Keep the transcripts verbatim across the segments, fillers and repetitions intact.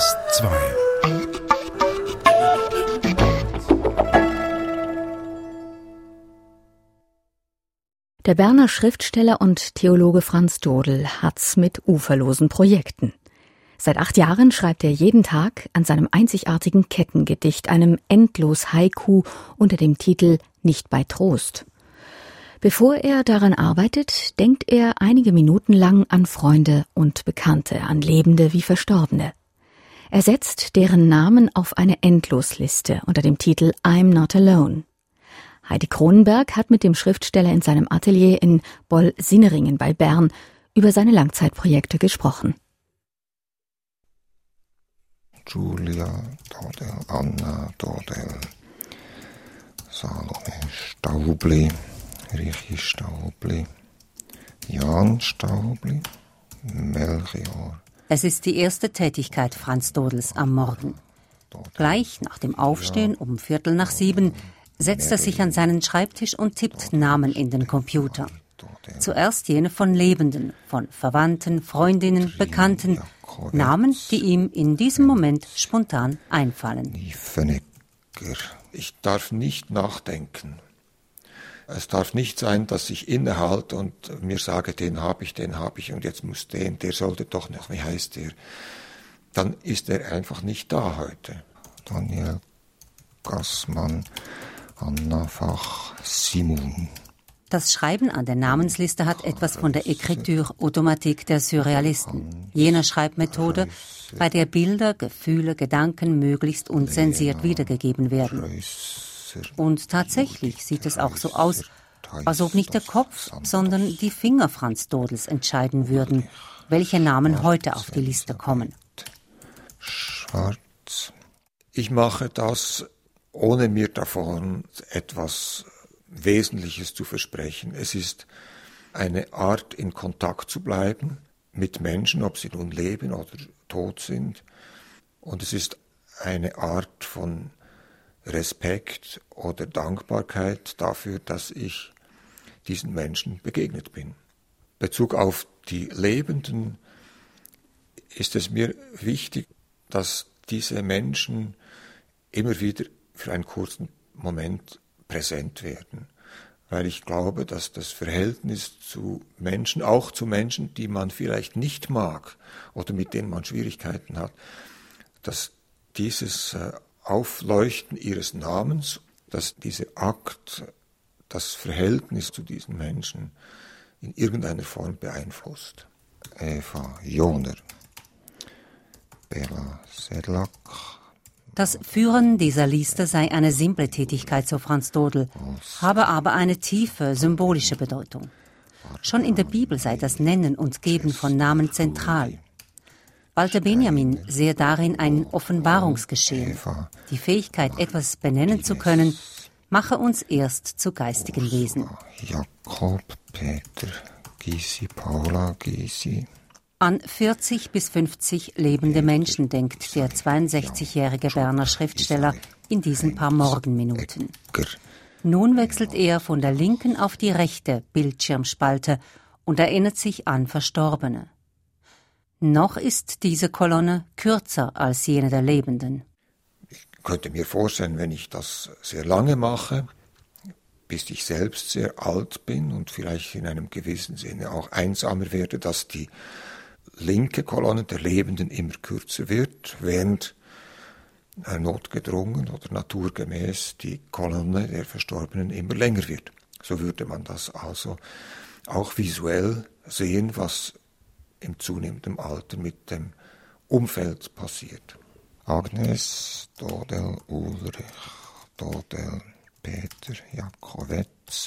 S zwei. Der Berner Schriftsteller und Theologe Franz Dodel hat's mit uferlosen Projekten. Seit acht Jahren schreibt er jeden Tag an seinem einzigartigen Kettengedicht, einem Endlos-Haiku unter dem Titel »Nicht bei Trost«. Bevor er daran arbeitet, denkt er einige Minuten lang an Freunde und Bekannte, an Lebende wie Verstorbene. Er setzt deren Namen auf eine Endlosliste unter dem Titel »I'm not alone«. Heidi Kronenberg hat mit dem Schriftsteller in seinem Atelier in Boll-Sinneringen bei Bern über seine Langzeitprojekte gesprochen. Julia Dodel, Anna Dodel, Salome Staubli, Richi Staubli, Jan Staubli, Melchior. Es ist die erste Tätigkeit Franz Dodels am Morgen. Gleich nach dem Aufstehen um Viertel nach sieben setzt er sich an seinen Schreibtisch und tippt Namen in den Computer. Zuerst jene von Lebenden, von Verwandten, Freundinnen, Bekannten, Namen, die ihm in diesem Moment spontan einfallen. Ich darf nicht nachdenken. Es darf nicht sein, dass ich innehalte und mir sage, den habe ich, den habe ich und jetzt muss den, der sollte doch noch, wie heißt der? Dann ist er einfach nicht da heute. Daniel Gassmann, Anna Fach, Simon. Das Schreiben an der Namensliste hat etwas von der Écriture automatique der Surrealisten, jener Schreibmethode, bei der Bilder, Gefühle, Gedanken möglichst unzensiert wiedergegeben werden. Und tatsächlich sieht es auch so aus, als ob nicht der Kopf, sondern die Finger Franz Dodels entscheiden würden, welche Namen heute auf die Liste kommen. Schwarz. Ich mache das, ohne mir davon etwas Wesentliches zu versprechen. Es ist eine Art, in Kontakt zu bleiben mit Menschen, ob sie nun leben oder tot sind. Und es ist eine Art von Respekt oder Dankbarkeit dafür, dass ich diesen Menschen begegnet bin. In Bezug auf die Lebenden ist es mir wichtig, dass diese Menschen immer wieder für einen kurzen Moment präsent werden, weil ich glaube, dass das Verhältnis zu Menschen, auch zu Menschen, die man vielleicht nicht mag oder mit denen man Schwierigkeiten hat, dass dieses Aufleuchten ihres Namens, dass dieser Akt das Verhältnis zu diesen Menschen in irgendeiner Form beeinflusst. Eva Joner, Bela Sedlak. Das Führen dieser Liste sei eine simple Tätigkeit, so Franz Dodel, habe aber eine tiefe, symbolische Bedeutung. Schon in der Bibel sei das Nennen und Geben von Namen zentral. Walter Benjamin sehe darin ein Offenbarungsgeschehen. Die Fähigkeit, etwas benennen zu können, mache uns erst zu geistigen Wesen. Jakob, Peter, Gysi, Paula, Gysi. An vierzig bis fünfzig lebende Menschen denkt der zweiundsechzigjährige Berner Schriftsteller in diesen paar Morgenminuten. Nun wechselt er von der linken auf die rechte Bildschirmspalte und erinnert sich an Verstorbene. Noch ist diese Kolonne kürzer als jene der Lebenden. Ich könnte mir vorstellen, wenn ich das sehr lange mache, bis ich selbst sehr alt bin und vielleicht in einem gewissen Sinne auch einsamer werde, dass die linke Kolonne der Lebenden immer kürzer wird, während äh, notgedrungen oder naturgemäß die Kolonne der Verstorbenen immer länger wird. So würde man das also auch visuell sehen, was im zunehmenden Alter mit dem Umfeld passiert. Agnes, Dodel, Ulrich, Dodel, Peter, Jakowetz,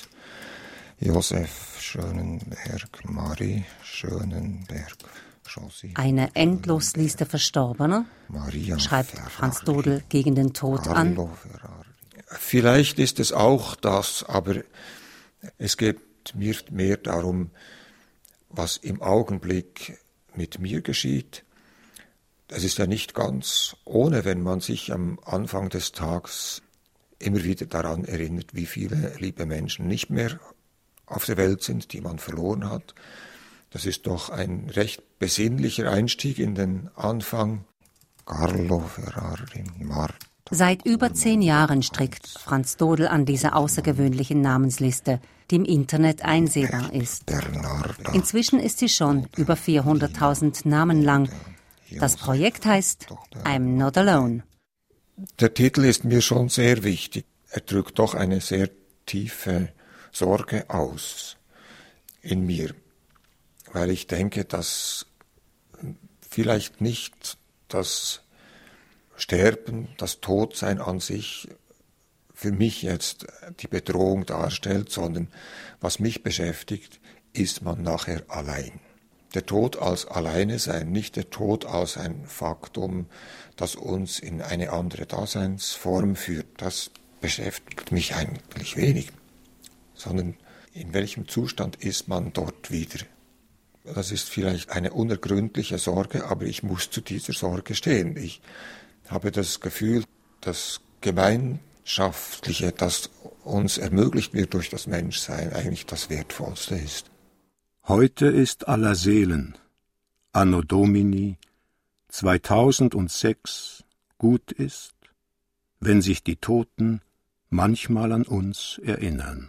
Josef Schönenberg, Marie Schönenberg, Josie. Eine Endlosliste Verstorbener, Maria schreibt Ferrari, Franz Dodel gegen den Tod Carlo an. Ferrari. Vielleicht ist es auch das, aber es geht mir mehr darum, was im Augenblick mit mir geschieht. Es ist ja nicht ganz ohne, wenn man sich am Anfang des Tages immer wieder daran erinnert, wie viele liebe Menschen nicht mehr auf der Welt sind, die man verloren hat. Das ist doch ein recht besinnlicher Einstieg in den Anfang. Carlo Ferrari, Marta. Seit über zehn Jahren strickt Franz Dodel an dieser außergewöhnlichen Namensliste, die im Internet einsehbar ist. Inzwischen ist sie schon über vierhunderttausend Namen lang. Das Projekt heißt I'm Not Alone. Der Titel ist mir schon sehr wichtig. Er drückt doch eine sehr tiefe Sorge aus in mir, weil ich denke, dass vielleicht nicht das Sterben, das Todsein an sich für mich jetzt die Bedrohung darstellt, sondern was mich beschäftigt, ist man nachher allein. Der Tod als Alleine sein, nicht der Tod als ein Faktum, das uns in eine andere Daseinsform führt, das beschäftigt mich eigentlich wenig, sondern in welchem Zustand ist man dort wieder. Das ist vielleicht eine unergründliche Sorge, aber ich muss zu dieser Sorge stehen. Ich habe das Gefühl, das Gemeinschaftliche, das uns ermöglicht wird durch das Menschsein, eigentlich das Wertvollste ist. Heute ist Allerseelen, Anno Domini zweitausendsechs gut ist, wenn sich die Toten manchmal an uns erinnern.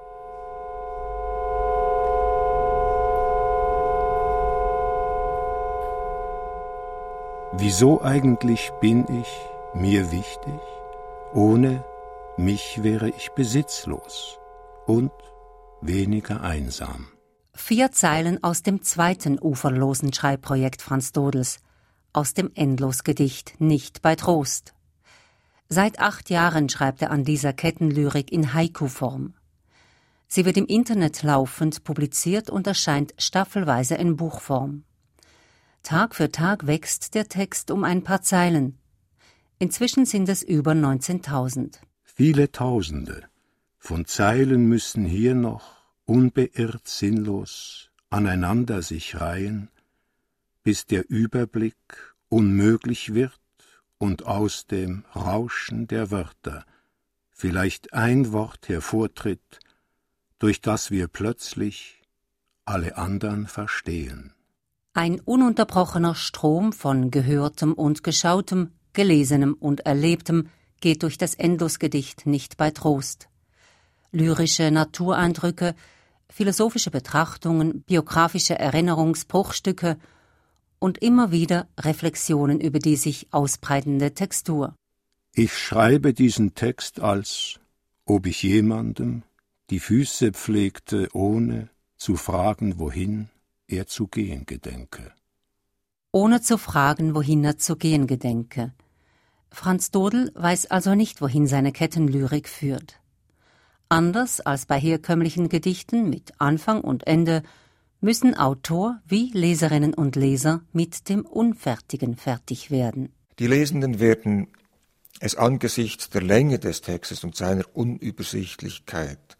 Wieso eigentlich bin ich mir wichtig? Ohne mich wäre ich besitzlos und weniger einsam. Vier Zeilen aus dem zweiten uferlosen Schreibprojekt Franz Dodels, aus dem Endlosgedicht Nicht bei Trost. Seit acht Jahren schreibt er an dieser Kettenlyrik in Haiku-Form. Sie wird im Internet laufend publiziert und erscheint staffelweise in Buchform. Tag für Tag wächst der Text um ein paar Zeilen. Inzwischen sind es über neunzehntausend. Viele Tausende von Zeilen müssen hier noch unbeirrt sinnlos aneinander sich reihen, bis der Überblick unmöglich wird und aus dem Rauschen der Wörter vielleicht ein Wort hervortritt, durch das wir plötzlich alle anderen verstehen. Ein ununterbrochener Strom von Gehörtem und Geschautem, Gelesenem und Erlebtem geht durch das Endlosgedicht Nicht bei Trost. Lyrische Natureindrücke, philosophische Betrachtungen, biografische Erinnerungsbruchstücke und immer wieder Reflexionen über die sich ausbreitende Textur. Ich schreibe diesen Text als, ob ich jemandem die Füße pflegte, ohne zu fragen, wohin er zu gehen gedenke. Ohne zu fragen, wohin er zu gehen gedenke. Franz Dodel weiß also nicht, wohin seine Kettenlyrik führt. Anders als bei herkömmlichen Gedichten mit Anfang und Ende müssen Autor wie Leserinnen und Leser mit dem Unfertigen fertig werden. Die Lesenden werden es angesichts der Länge des Textes und seiner Unübersichtlichkeit,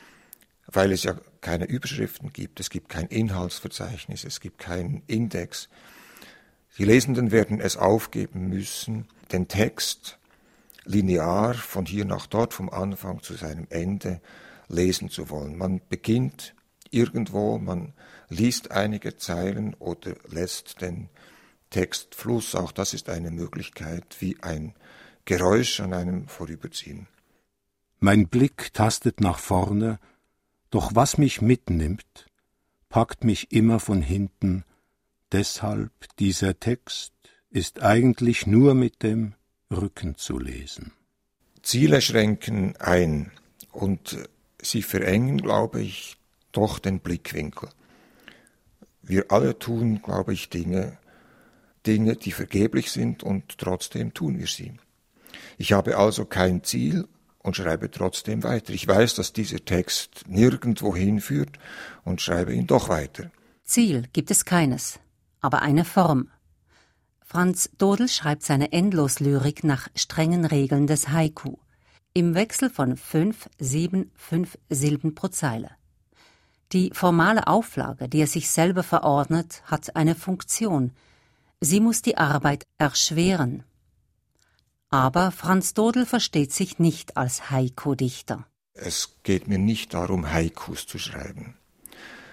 weil es ja keine Überschriften gibt, es gibt kein Inhaltsverzeichnis, es gibt keinen Index. Die Lesenden werden es aufgeben müssen, den Text linear von hier nach dort, vom Anfang zu seinem Ende lesen zu wollen. Man beginnt irgendwo, man liest einige Zeilen oder lässt den Textfluss, auch das ist eine Möglichkeit, wie ein Geräusch an einem vorüberziehen. Mein Blick tastet nach vorne, doch was mich mitnimmt, packt mich immer von hinten, deshalb dieser Text ist eigentlich nur mit dem Rücken zu lesen. Ziele schränken ein und sie verengen, glaube ich, doch den Blickwinkel. Wir alle tun, glaube ich, Dinge, Dinge, die vergeblich sind und trotzdem tun wir sie. Ich habe also kein Ziel und schreibe trotzdem weiter. Ich weiß, dass dieser Text nirgendwo hinführt und schreibe ihn doch weiter. Ziel gibt es keines, aber eine Form. Franz Dodel schreibt seine Endloslyrik nach strengen Regeln des Haiku, im Wechsel von fünf, sieben, fünf Silben pro Zeile. Die formale Auflage, die er sich selber verordnet, hat eine Funktion. Sie muss die Arbeit erschweren. Aber Franz Dodel versteht sich nicht als Haiku-Dichter. Es geht mir nicht darum, Haikus zu schreiben.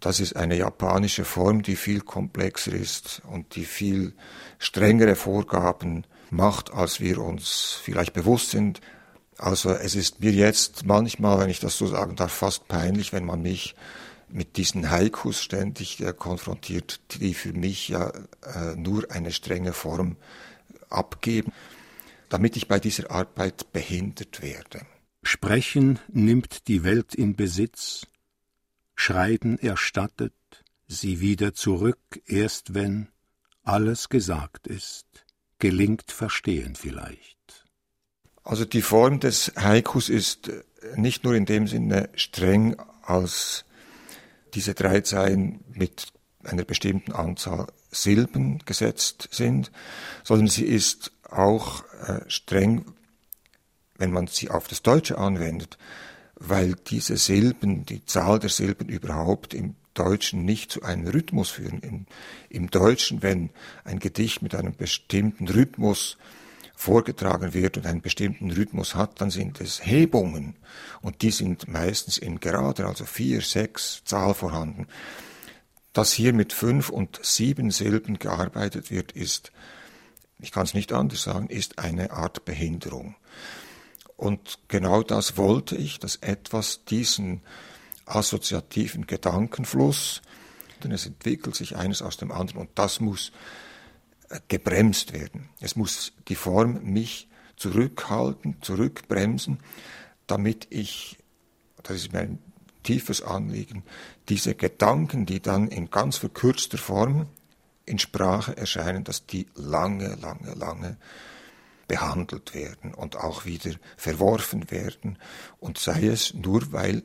das ist eine japanische Form, die viel komplexer ist und die viel strengere Vorgaben macht, als wir uns vielleicht bewusst sind. Also es ist mir jetzt manchmal, wenn ich das so sagen darf, fast peinlich, wenn man mich mit diesen Haikus ständig äh, konfrontiert, die für mich ja äh, nur eine strenge Form abgeben, damit ich bei dieser Arbeit behindert werde. Sprechen nimmt die Welt in Besitz, Schreiben erstattet sie wieder zurück, erst wenn alles gesagt ist, gelingt Verstehen vielleicht. Also die Form des Haikus ist nicht nur in dem Sinne streng, als diese drei Zeilen mit einer bestimmten Anzahl Silben gesetzt sind, sondern sie ist auch äh, streng, wenn man sie auf das Deutsche anwendet, weil diese Silben, die Zahl der Silben überhaupt im Deutschen nicht zu einem Rhythmus führen. Im, im Deutschen, wenn ein Gedicht mit einem bestimmten Rhythmus vorgetragen wird und einen bestimmten Rhythmus hat, dann sind es Hebungen und die sind meistens in gerader, also vier, sechs Zahl vorhanden. Dass hier mit fünf und sieben Silben gearbeitet wird, ist, ich kann es nicht anders sagen, ist eine Art Behinderung. Und genau das wollte ich, dass etwas diesen assoziativen Gedankenfluss, denn es entwickelt sich eines aus dem anderen und das muss gebremst werden. Es muss die Form mich zurückhalten, zurückbremsen, damit ich, das ist mein tiefes Anliegen, diese Gedanken, die dann in ganz verkürzter Form in Sprache erscheinen, dass die lange, lange, lange behandelt werden und auch wieder verworfen werden, und sei es nur, weil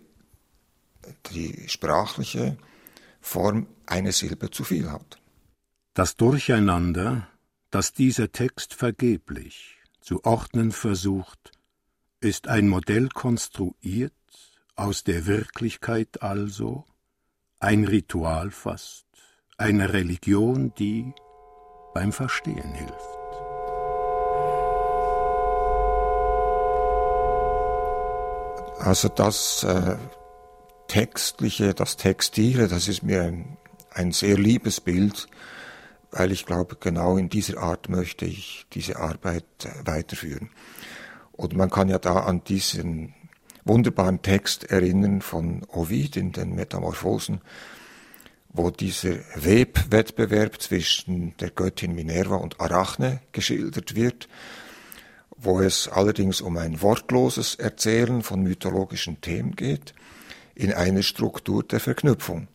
die sprachliche Form eine Silbe zu viel hat. Das Durcheinander, das dieser Text vergeblich zu ordnen versucht, ist ein Modell konstruiert, aus der Wirklichkeit also, ein Ritual fast, eine Religion, die beim Verstehen hilft. Also das äh, Textliche, das Textile, das ist mir ein, ein sehr liebes Bild, weil ich glaube, genau in dieser Art möchte ich diese Arbeit äh, weiterführen. Und man kann ja da an diesen wunderbaren Text erinnern von Ovid in den Metamorphosen, wo dieser Webwettbewerb zwischen der Göttin Minerva und Arachne geschildert wird, wo es allerdings um ein wortloses Erzählen von mythologischen Themen geht, in einer Struktur der Verknüpfung.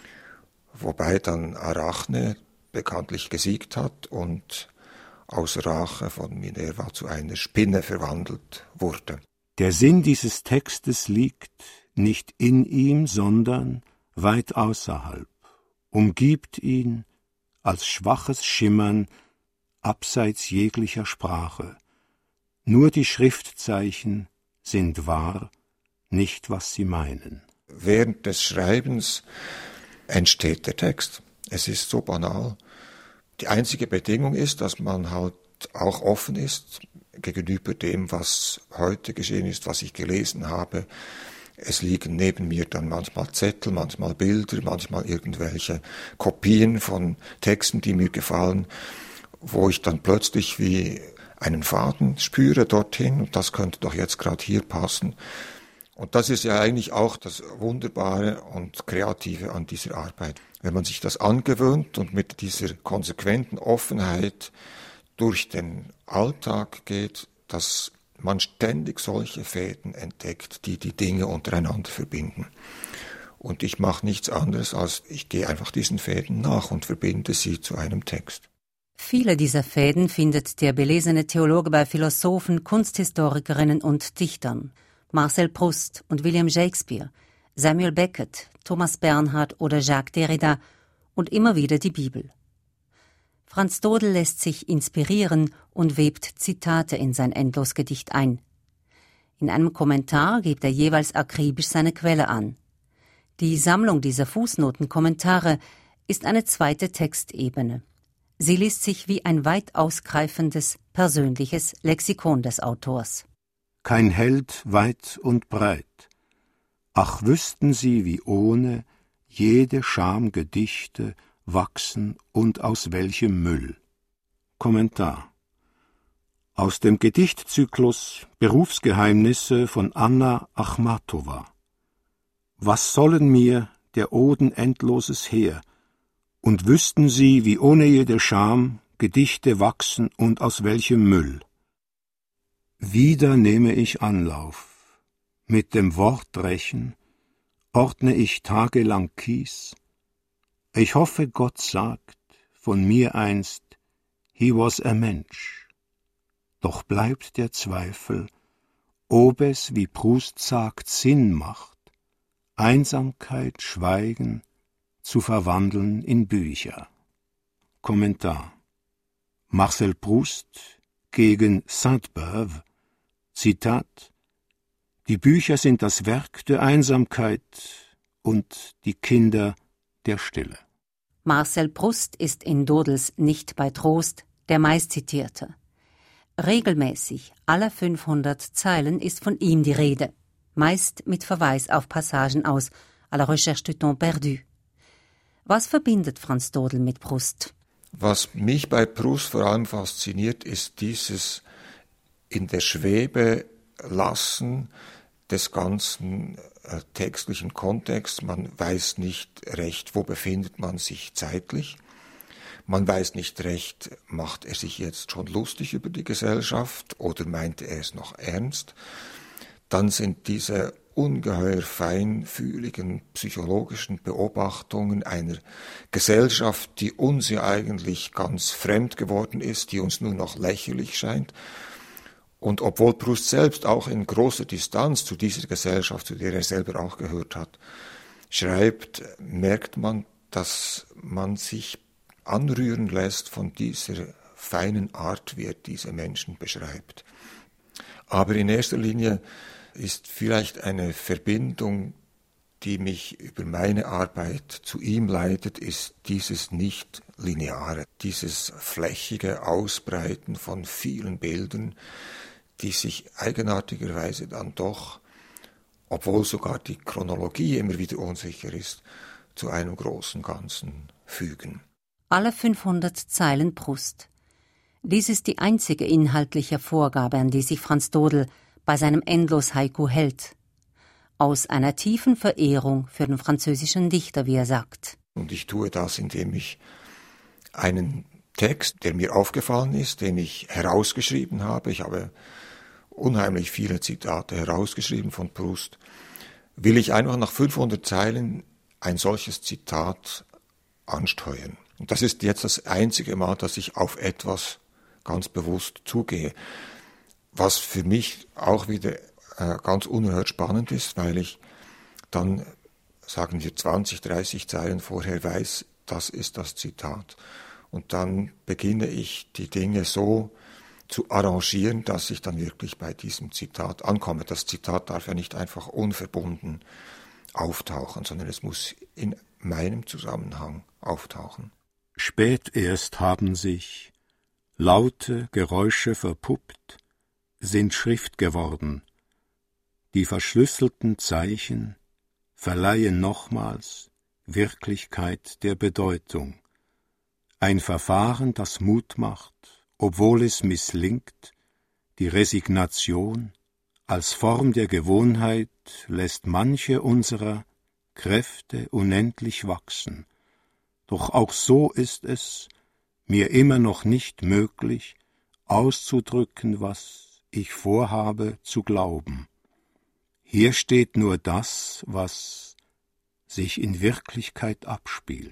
Wobei dann Arachne bekanntlich gesiegt hat und aus Rache von Minerva zu einer Spinne verwandelt wurde. Der Sinn dieses Textes liegt nicht in ihm, sondern weit außerhalb, umgibt ihn als schwaches Schimmern abseits jeglicher Sprache. Nur die Schriftzeichen sind wahr, nicht was sie meinen. Während des Schreibens entsteht der Text. Es ist so banal. Die einzige Bedingung ist, dass man halt auch offen ist gegenüber dem, was heute geschehen ist, was ich gelesen habe. Es liegen neben mir dann manchmal Zettel, manchmal Bilder, manchmal irgendwelche Kopien von Texten, die mir gefallen, wo ich dann plötzlich wie einen Faden spüre dorthin, und das könnte doch jetzt gerade hier passen. Und das ist ja eigentlich auch das Wunderbare und Kreative an dieser Arbeit. Wenn man sich das angewöhnt und mit dieser konsequenten Offenheit durch den Alltag geht, dass man ständig solche Fäden entdeckt, die die Dinge untereinander verbinden. Und ich mache nichts anderes, als ich gehe einfach diesen Fäden nach und verbinde sie zu einem Text. Viele dieser Fäden findet der belesene Theologe bei Philosophen, Kunsthistorikerinnen und Dichtern. Marcel Proust und William Shakespeare, Samuel Beckett, Thomas Bernhard oder Jacques Derrida und immer wieder die Bibel. Franz Dodel lässt sich inspirieren und webt Zitate in sein Endlosgedicht ein. In einem Kommentar gibt er jeweils akribisch seine Quelle an. Die Sammlung dieser Fußnotenkommentare ist eine zweite Textebene. Sie liest sich wie ein weit ausgreifendes, persönliches Lexikon des Autors. Kein Held weit und breit. Ach, wüssten sie, wie ohne jede Scham Gedichte wachsen und aus welchem Müll. Kommentar aus dem Gedichtzyklus Berufsgeheimnisse von Anna Achmatowa. Was sollen mir der Oden endloses Heer, und wüssten sie, wie ohne jede Scham Gedichte wachsen und aus welchem Müll. Wieder nehme ich Anlauf, mit dem Wortrechen ordne ich tagelang Kies. Ich hoffe, Gott sagt von mir einst, he was a Mensch. Doch bleibt der Zweifel, ob es, wie Proust sagt, Sinn macht, Einsamkeit, Schweigen zu verwandeln in Bücher. Kommentar Marcel Proust gegen Sainte-Beuve, Zitat: Die Bücher sind das Werk der Einsamkeit und die Kinder der Stille. Marcel Proust ist in Dodels Nicht bei Trost der meistzitierte. Regelmäßig, alle fünfhundert Zeilen ist von ihm die Rede, meist mit Verweis auf Passagen aus À la recherche du temps perdu. Was verbindet Franz Dodel mit Proust? Was mich bei Proust vor allem fasziniert, ist dieses in der Schwebe lassen des ganzen äh, textlichen Kontexts. Man weiß nicht recht, wo befindet man sich zeitlich. Man weiß nicht recht, macht er sich jetzt schon lustig über die Gesellschaft oder meint er es noch ernst. Dann sind diese ungeheuer feinfühligen psychologischen Beobachtungen einer Gesellschaft, die uns ja eigentlich ganz fremd geworden ist, die uns nur noch lächerlich scheint. Und obwohl Proust selbst auch in großer Distanz zu dieser Gesellschaft, zu der er selber auch gehört hat, schreibt, merkt man, dass man sich anrühren lässt von dieser feinen Art, wie er diese Menschen beschreibt. Aber in erster Linie ist vielleicht eine Verbindung, die mich über meine Arbeit zu ihm leitet, ist dieses Nicht-Lineare, dieses flächige Ausbreiten von vielen Bildern, die sich eigenartigerweise dann doch, obwohl sogar die Chronologie immer wieder unsicher ist, zu einem großen Ganzen fügen. Alle fünfhundert Zeilen Proust. Dies ist die einzige inhaltliche Vorgabe, an die sich Franz Dodel bei seinem Endlos-Haiku hält. Aus einer tiefen Verehrung für den französischen Dichter, wie er sagt. Und ich tue das, indem ich einen Text, der mir aufgefallen ist, den ich herausgeschrieben habe, ich habe unheimlich viele Zitate herausgeschrieben von Proust, will ich einfach nach fünfhundert Zeilen ein solches Zitat ansteuern. Und das ist jetzt das einzige Mal, dass ich auf etwas ganz bewusst zugehe. Was für mich auch wieder äh, ganz unerhört spannend ist, weil ich dann, sagen wir, zwanzig, dreißig Zeilen vorher weiß, das ist das Zitat. Und dann beginne ich, die Dinge so zu arrangieren, dass ich dann wirklich bei diesem Zitat ankomme. Das Zitat darf ja nicht einfach unverbunden auftauchen, sondern es muss in meinem Zusammenhang auftauchen. Spät erst haben sich laute Geräusche verpuppt, sind Schrift geworden. Die verschlüsselten Zeichen verleihen nochmals Wirklichkeit der Bedeutung. Ein Verfahren, das Mut macht, obwohl es misslingt, die Resignation als Form der Gewohnheit lässt manche unserer Kräfte unendlich wachsen. Doch auch so ist es mir immer noch nicht möglich, auszudrücken, was ich vorhabe zu glauben. Hier steht nur das, was sich in Wirklichkeit abspielt.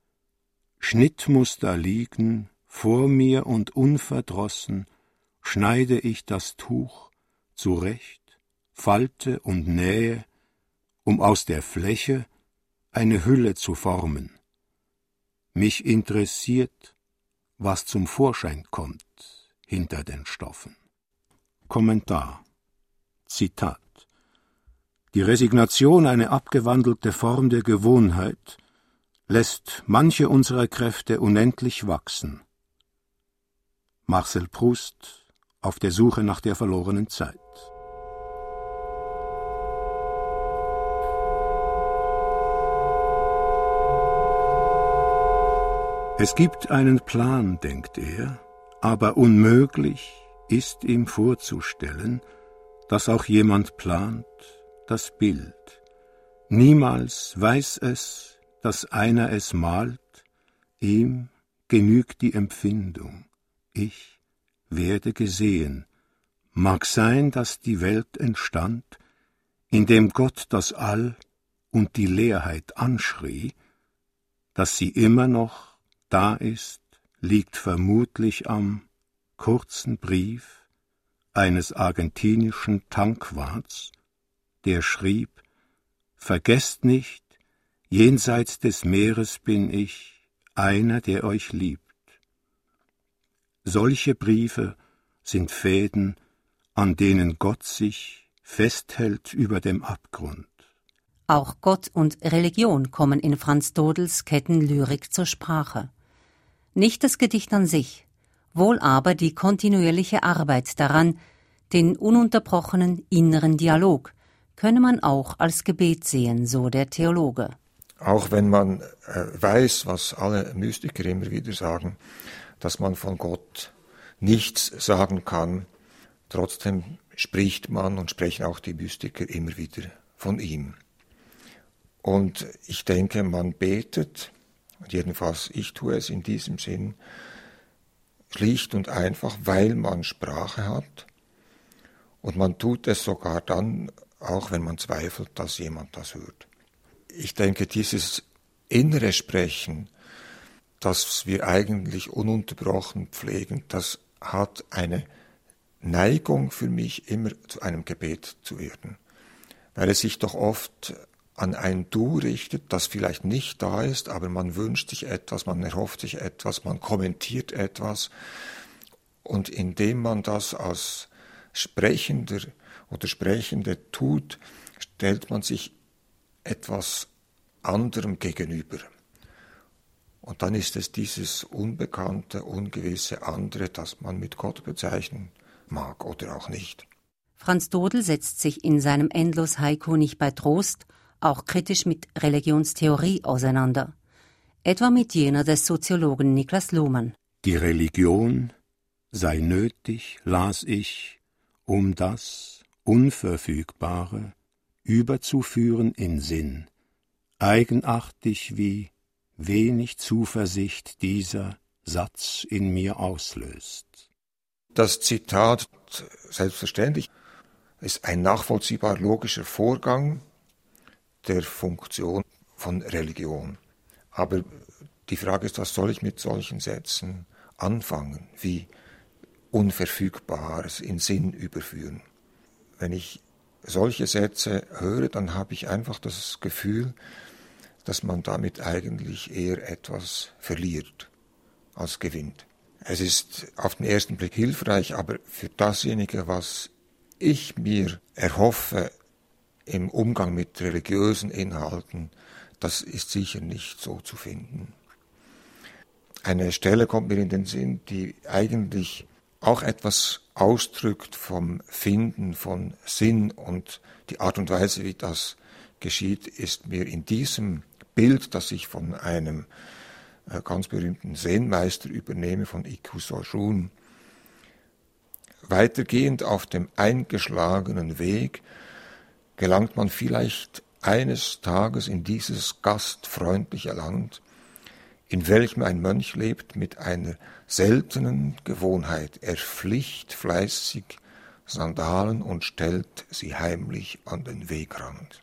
Schnittmuster liegen vor mir und unverdrossen schneide ich das Tuch zurecht, falte und nähe, um aus der Fläche eine Hülle zu formen. Mich interessiert, was zum Vorschein kommt hinter den Stoffen. Kommentar. Zitat. Die Resignation, eine abgewandelte Form der Gewohnheit, lässt manche unserer Kräfte unendlich wachsen. Marcel Proust auf der Suche nach der verlorenen Zeit. Es gibt einen Plan, denkt er, aber unmöglich ist ihm vorzustellen, dass auch jemand plant, das Bild. Niemals weiß es, dass einer es malt, ihm genügt die Empfindung. Ich werde gesehen. Mag sein, dass die Welt entstand, indem Gott das All und die Leerheit anschrie, dass sie immer noch da ist, liegt vermutlich am kurzen Brief eines argentinischen Tankwarts, der schrieb: Vergesst nicht, jenseits des Meeres bin ich, einer, der euch liebt. Solche Briefe sind Fäden, an denen Gott sich festhält über dem Abgrund. Auch Gott und Religion kommen in Franz Dodels Kettenlyrik zur Sprache. Nicht das Gedicht an sich, wohl aber die kontinuierliche Arbeit daran, den ununterbrochenen inneren Dialog, könne man auch als Gebet sehen, so der Theologe. Auch wenn man äh, weiß, was alle Mystiker immer wieder sagen, dass man von Gott nichts sagen kann, trotzdem spricht man und sprechen auch die Mystiker immer wieder von ihm. Und ich denke, man betet, jedenfalls ich tue es in diesem Sinn, schlicht und einfach, weil man Sprache hat. Und man tut es sogar dann, auch wenn man zweifelt, dass jemand das hört. Ich denke, dieses innere Sprechen, das wir eigentlich ununterbrochen pflegen, das hat eine Neigung für mich, immer zu einem Gebet zu werden. Weil es sich doch oft an ein Du richtet, das vielleicht nicht da ist, aber man wünscht sich etwas, man erhofft sich etwas, man kommentiert etwas. Und indem man das als Sprechender oder Sprechende tut, stellt man sich etwas anderem gegenüber. Und dann ist es dieses unbekannte, ungewisse andere, das man mit Gott bezeichnen mag oder auch nicht. Franz Dodel setzt sich in seinem Endlos-Haiku nicht bei Trost auch kritisch mit Religionstheorie auseinander, etwa mit jener des Soziologen Niklas Luhmann. Die Religion sei nötig, las ich, um das Unverfügbare überzuführen in Sinn, eigenartig wie wenig Zuversicht dieser Satz in mir auslöst. Das Zitat, selbstverständlich, ist ein nachvollziehbar logischer Vorgang der Funktion von Religion. Aber die Frage ist, was soll ich mit solchen Sätzen anfangen? Wie Unverfügbares in Sinn überführen? Wenn ich solche Sätze höre, dann habe ich einfach das Gefühl, dass man damit eigentlich eher etwas verliert als gewinnt. Es ist auf den ersten Blick hilfreich, aber für dasjenige, was ich mir erhoffe im Umgang mit religiösen Inhalten, das ist sicher nicht so zu finden. Eine Stelle kommt mir in den Sinn, die eigentlich auch etwas ausdrückt vom Finden von Sinn, und die Art und Weise, wie das geschieht, ist mir in diesem Bild, das ich von einem äh, ganz berühmten Zen-Meister übernehme, von Ikku Sojun, weitergehend auf dem eingeschlagenen Weg gelangt man vielleicht eines Tages in dieses gastfreundliche Land, in welchem ein Mönch lebt mit einer seltenen Gewohnheit. Er flicht fleißig Sandalen und stellt sie heimlich an den Wegrand.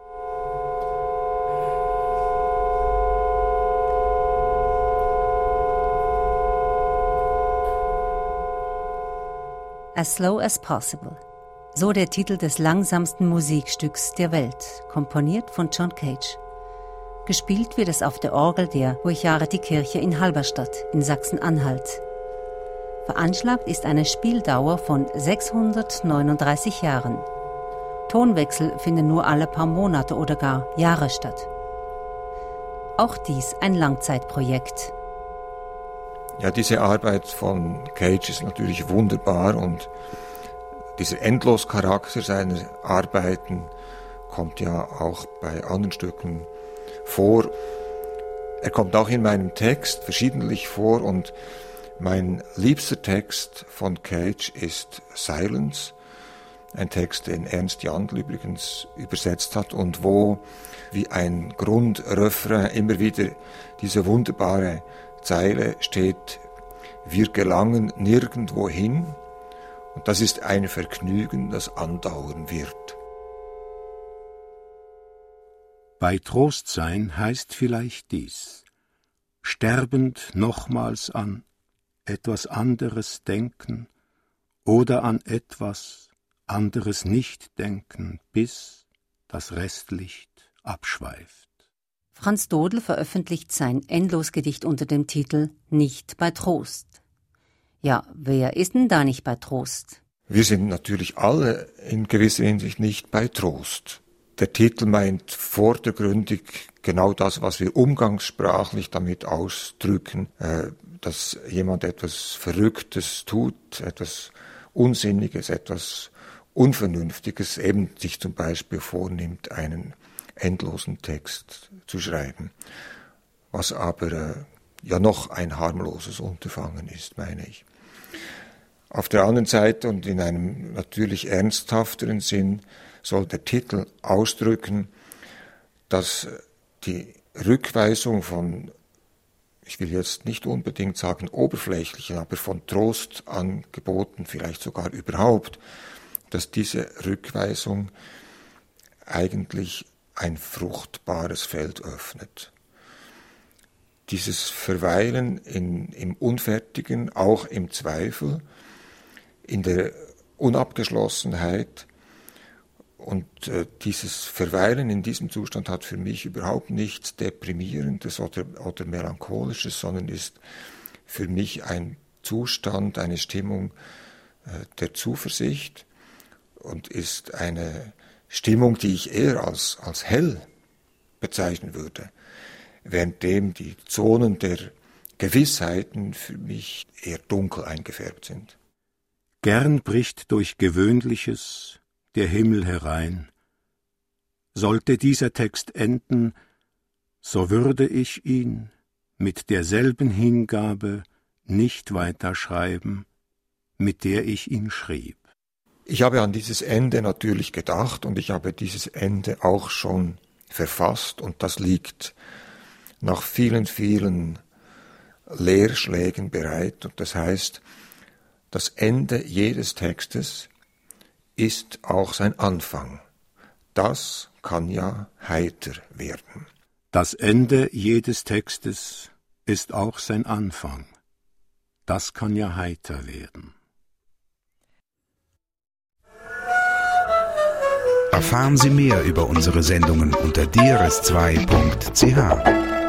As Slow as Possible. So der Titel des langsamsten Musikstücks der Welt, komponiert von John Cage. Gespielt wird es auf der Orgel der Burchardi-Kirche in Halberstadt in Sachsen-Anhalt. Veranschlagt ist eine Spieldauer von sechshundertneununddreißig Jahren. Tonwechsel finden nur alle paar Monate oder gar Jahre statt. Auch dies ein Langzeitprojekt. Ja, diese Arbeit von Cage ist natürlich wunderbar, und dieser Endloscharakter seiner Arbeiten kommt ja auch bei anderen Stücken vor. Er kommt auch in meinem Text verschiedentlich vor und mein liebster Text von Cage ist Silence, ein Text, den Ernst Jandl übrigens übersetzt hat und wo wie ein Grundrefrain immer wieder diese wunderbare Zeile steht: Wir gelangen nirgendwo hin, und das ist ein Vergnügen, das andauern wird. Bei Trost sein heißt vielleicht dies: sterbend nochmals an etwas anderes denken oder an etwas anderes nicht denken, bis das Restlicht abschweift. Franz Dodel veröffentlicht sein Endlosgedicht unter dem Titel Nicht bei Trost. Ja, wer ist denn da nicht bei Trost? Wir sind natürlich alle in gewisser Hinsicht nicht bei Trost. Der Titel meint vordergründig genau das, was wir umgangssprachlich damit ausdrücken, äh, dass jemand etwas Verrücktes tut, etwas Unsinniges, etwas Unvernünftiges, eben sich zum Beispiel vornimmt, einen endlosen Text zu schreiben, was aber äh, ja noch ein harmloses Unterfangen ist, meine ich. Auf der anderen Seite und in einem natürlich ernsthafteren Sinn soll der Titel ausdrücken, dass die Rückweisung von, ich will jetzt nicht unbedingt sagen oberflächlichen, aber von Trostangeboten, vielleicht sogar überhaupt, dass diese Rückweisung eigentlich ein fruchtbares Feld öffnet. Dieses Verweilen in, im Unfertigen, auch im Zweifel, in der Unabgeschlossenheit, und äh, dieses Verweilen in diesem Zustand hat für mich überhaupt nichts Deprimierendes oder, oder Melancholisches, sondern ist für mich ein Zustand, eine Stimmung äh, der Zuversicht und ist eine Stimmung, die ich eher als, als hell bezeichnen würde, währenddem die Zonen der Gewissheiten für mich eher dunkel eingefärbt sind. Gern bricht durch Gewöhnliches der Himmel herein. Sollte dieser Text enden, so würde ich ihn mit derselben Hingabe nicht weiterschreiben, mit der ich ihn schrieb. Ich habe an dieses Ende natürlich gedacht und ich habe dieses Ende auch schon verfasst, und das liegt nach vielen, vielen Leerschlägen bereit, und das heißt, das Ende jedes Textes ist auch sein Anfang. Das kann ja heiter werden. Das Ende jedes Textes ist auch sein Anfang. Das kann ja heiter werden. Erfahren Sie mehr über unsere Sendungen unter d r s zwei punkt c h.